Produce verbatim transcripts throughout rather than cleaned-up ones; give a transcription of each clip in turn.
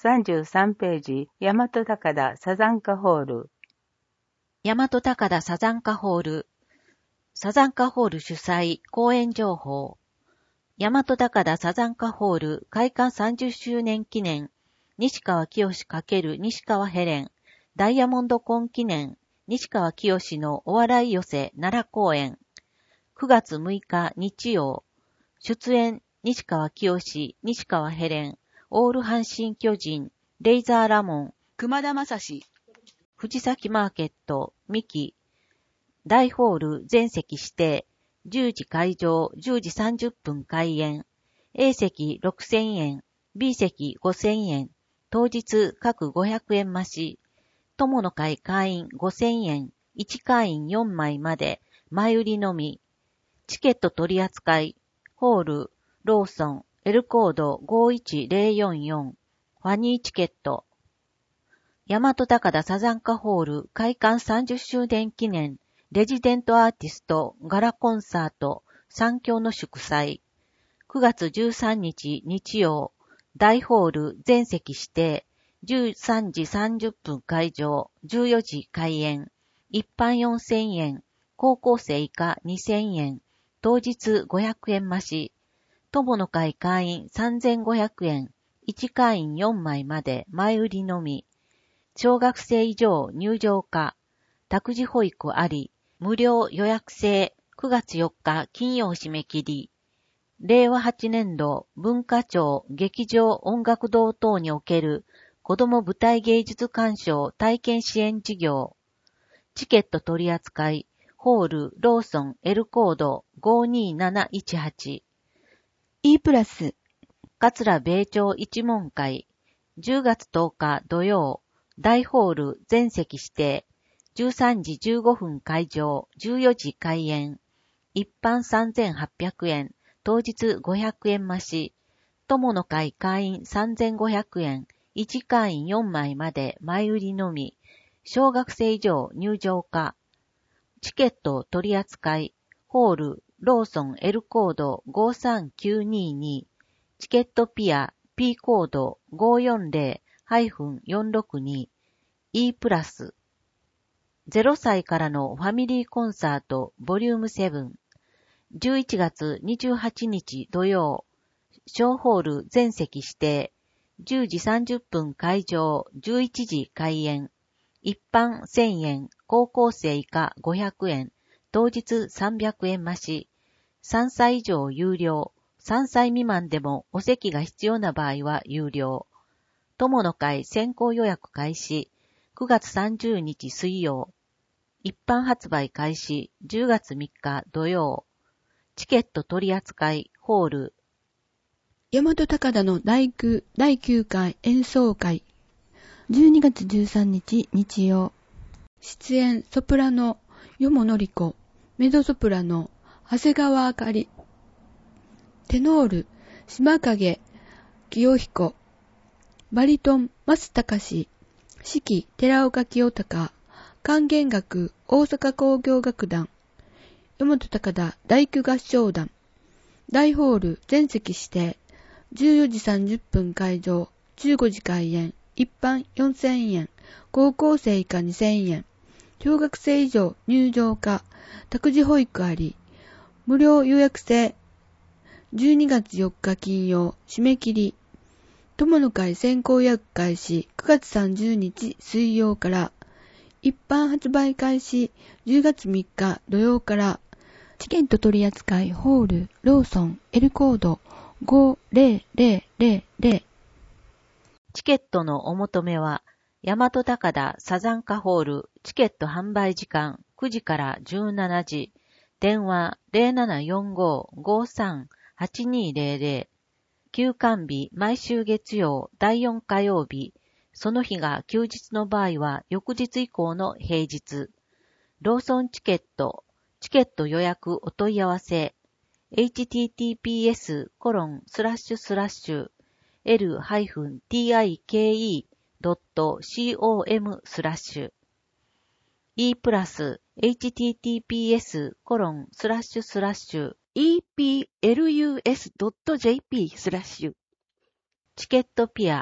さんじゅうさんページ、大和高田サザンカホール。 大和高田サザンカホール。サザンカホール主催、公演情報。大和高田サザンカホール開館さんじゅっしゅうねん記念、西川きよし×西川ヘレン、ダイヤモンドコン記念、西川きよしのお笑い寄せ奈良公演。くがつむいか日曜。出演、西川きよし、西川ヘレン、オール阪神巨人、レイザーラモン、熊田正史、藤崎マーケット、ミキ、大ホール全席指定、じゅうじ会場、じゅうじさんじゅっぷん開演、A 席ろくせんえん、B 席ごせんえん、当日各ごひゃくえん増し、友の会会員ごせんえん、いち会員よんまいまで、前売りのみ、チケット取扱い、ホール、ローソン、L コードごいちぜろよんよん、ファニーチケット。大和高田サザンカホール開館さんじゅっしゅうねん記念、レジデントアーティストガラコンサート、三協の祝祭。くがつじゅうさんにち日曜、大ホール全席指定、じゅうさんじさんじゅっぷん会場、じゅうよじ開演、一般よんせんえん、高校生以下にせんえん、当日ごひゃくえん増し、友の会会員さんぜんごひゃくえん、いち会員よんまいまで前売りのみ、小学生以上入場可、託児保育あり、無料予約制くがつよっか金曜締め切り、れいわはちねんど文化庁劇場音楽堂等における子ども舞台芸術鑑賞体験支援事業、チケット取扱い、ホール、ローソン、L コードごにーなないちはち、E プラス、桂米朝一門会、じゅうがつとおか土曜、大ホール全席指定、じゅうさんじじゅうごふん会場、じゅうよじ開演、一般さんぜんはっぴゃくえん、当日ごひゃくえん増し、友の会会員さんぜんごひゃくえん、いち会員よんまいまで前売りのみ、小学生以上入場可、チケット取扱い、ホール、ローソン L コードごさんきゅうにーに、チケットピア P コードごよんぜろよんろくに、E プラス、ゼロさいからのファミリーコンサートボリュームセブン、じゅういちがつにじゅうはちにち土曜、小ホール全席指定、じゅうじさんじゅっぷん会場、じゅういちじ開演、一般せんえん、高校生以下ごひゃくえん、当日さんびゃくえん増し、さんさい以上有料、さんさい未満でもお席が必要な場合は有料。友の会先行予約開始、くがつさんじゅうにち水曜。一般発売開始、じゅうがつみっか土曜。チケット取扱い、ホール。 大和高田の第きゅうかい演奏会。じゅうにがつじゅうさんにち日曜。出演ソプラノ、よものりこ。メゾソプラノ、長谷川あかり。テノール、島影、清彦。バリトン、増高志。指揮、寺岡清隆。管弦楽、大阪工業楽団。大和高田大工合唱団。大ホール全席指定。じゅうよじさんじゅっぷん会場。じゅうごじ開演。一般よんせんえん。高校生以下にせんえん。小学生以上入場可。託児保育あり。無料予約制。じゅうにがつよっか金曜。締め切り。友の会先行予約開始。くがつさんじゅうにち水曜から。一般発売開始じゅうがつみっか土曜から。チケット取扱いホール、ローソン、L コードごぜろぜろぜろ。 チケットのお求めは、大和高田サザンカホールチケット販売時間くじからじゅうしちじ。電話 ゼロななよんご ごさん はちにゼロゼロ。休館日毎週月曜だいよん火曜日。その日が休日の場合は翌日以降の平日。ローソンチケット、チケット予約お問い合わせ、エイチティーティーピーエスコロンスラッシュスラッシュエルティケードットコム スラッシュ E プラス エイチティーティーピーエスコロンスラッシュスラッシュ イーピーエルユーエスドットジェーピー スラッシュチケットピア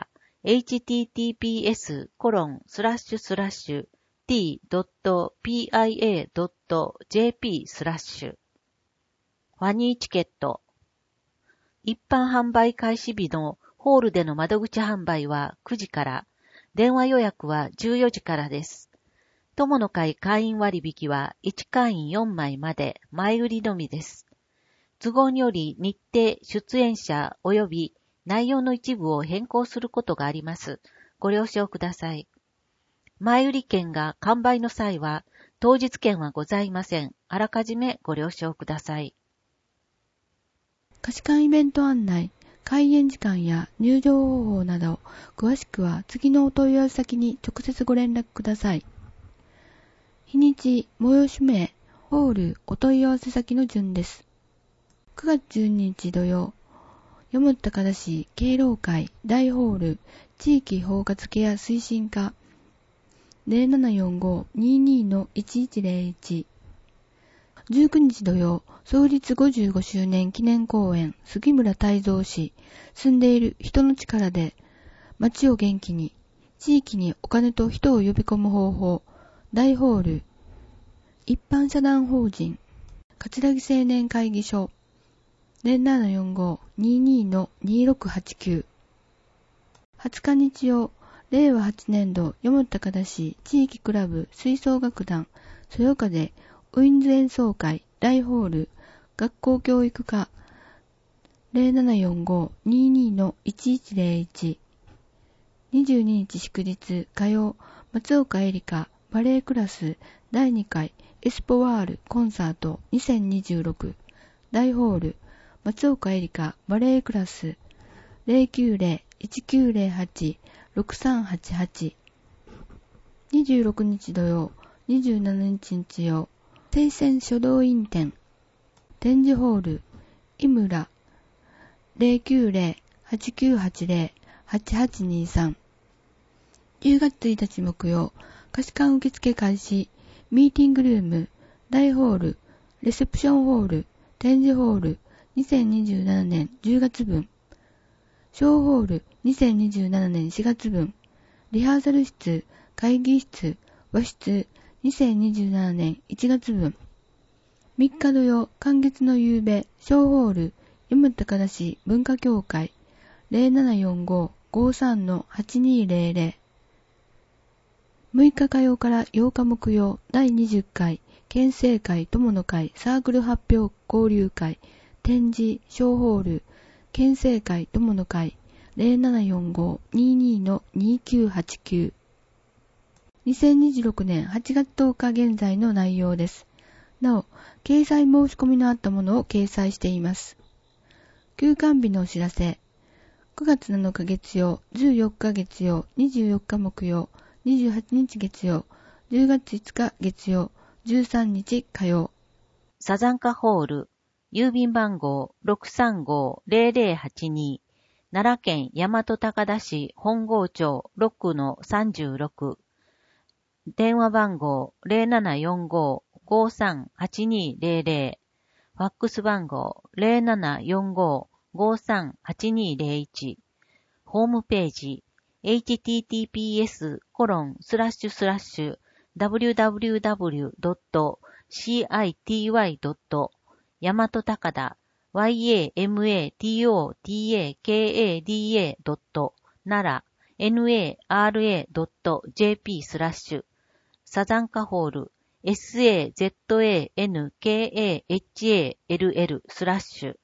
エイチティーティーピーエスコロンスラッシュスラッシュティードットピーアイエードットジェーピー スラッシュファニーチケット。一般販売開始日のホールでの窓口販売はくじから、電話予約はじゅうよじからです。友の会会員割引はいち会員よんまいまで前売りのみです。都合により日程、出演者及び内容の一部を変更することがあります。ご了承ください。前売り券が完売の際は、当日券はございません。あらかじめご了承ください。 貸し館イベント案内、開演時間や入場方法など、詳しくは次のお問い合わせ先に直接ご連絡ください。日にち、催し名、ホール、お問い合わせ先の順です。くがつじゅうににち土曜、山本高田市敬老会大ホール地域包括ケア推進課 ゼロななよんご にーにー のいちいちゼロいち。じゅうくにち土曜、創立ごじゅうごしゅうねん記念公演杉村太蔵氏住んでいる人の力で街を元気に地域にお金と人を呼び込む方法大ホール一般社団法人葛城青年会議所ゼロななよんご にーにー のにーろくはちきゅう。はつか日曜、れいわはちねんど山本高田市地域クラブ吹奏楽団そよ風ウィンズ演奏会大ホール学校教育課 ゼロななよんご にーにー のいちいちゼロいち。にじゅうににち祝日火曜、松岡絵里香バレエクラスだいにかいエスポワールコンサートにせんにじゅうろく大ホール松岡絵里香バレエクラス ゼロきゅうゼロ いちきゅうゼロはち ろくさんはちはち。にじゅうろくにち土曜、にじゅうしちにち日曜、聖戦書道院展展示ホール井村 ゼロきゅうゼロ はちきゅうはちゼロ はちはちにさん。じゅうがつついたち木曜、貸し館受付開始ミーティングルーム大ホールレセプションホール展示ホールにせんにじゅうななねんじゅうがつぶん小ホールにせんにじゅうななねんしがつぶんリハーサル室会議室和室にせんにじゅうななねんいちがつぶんみっか土曜寒月の夕べ小ホール山本高田市文化協会 ゼロななよんご ごさん はちにゼロゼロ。むいか火曜からようか木曜だいにじゅっかい県政会友の会サークル発表交流会展示小ホール県政会友の会 ゼロななよんご にーにー のにきゅうはちきゅう。にせんにじゅうろくねんはちがつとおか現在の内容です。なお、掲載申し込みのあったものを掲載しています。休館日のお知らせ。くがつなのか月曜、じゅうよっか月曜、にじゅうよっか木曜、にじゅうはちにち月曜、じゅうがついつか月曜、じゅうさんにち火曜。 サザンカホール、郵便番号 ろくさんご ゼロゼロはちに、奈良県大和高田市本郷町 ろくのさんじゅうろく。電話番号 ゼロななよんご ごさんはちにゼロゼロ。ファックス番号 ゼロななよんご ごさんはちにゼロいち。ホームページ エイチティーティーピーエスコロンスラッシュスラッシュダブリューダブリューダブリュードットシーアイティーワイドット大和高田 ヤマト ドット奈良 ナラ ドット ジェーピー スラッシュサザンカホール サザンカホール スラッシュ